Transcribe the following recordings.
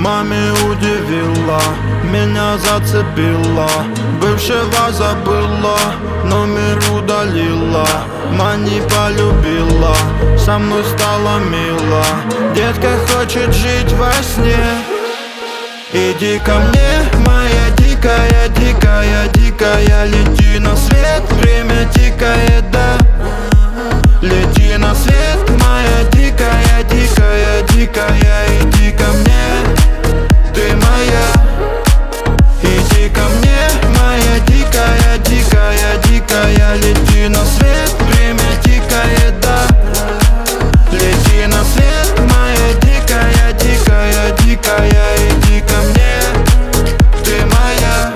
Маме удивила, меня зацепила. Бывшего забыла, номер удалила. Мани полюбила, со мной стала мила. Детка хочет жить во сне. Иди ко мне, моя дикая, дикая, дикая. Лети на свет, время тикает, да. Лети на свет, моя дикая, дикая, дикая. Иди ко мне, ты моя. Иди ко мне, моя дикая, дикая, дикая. Лети на свет, время тикает, да. Лети на свет, моя дикая, дикая, дикая. Иди ко мне, ты моя.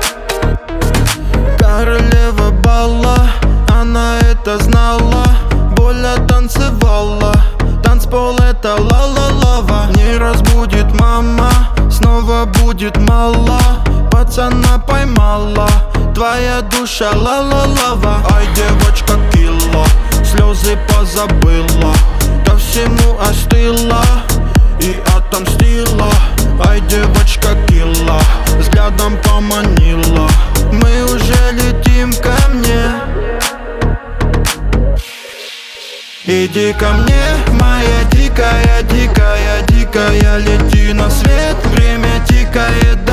Королева балла, она это знала. Боля танцевала, танцпол это ла-ла-лава. Не разбудит мама, снова будет мало. Пацана поймала, твоя душа ла-ла-лава. Ай, девочка килла, слезы позабыла. Ко всему остыла и отомстила. Ай, девочка килла, взглядом поманила. Мы уже летим ко мне. Иди ко мне, моя дикая, дикая, дикая. Лети на свет, время тикает,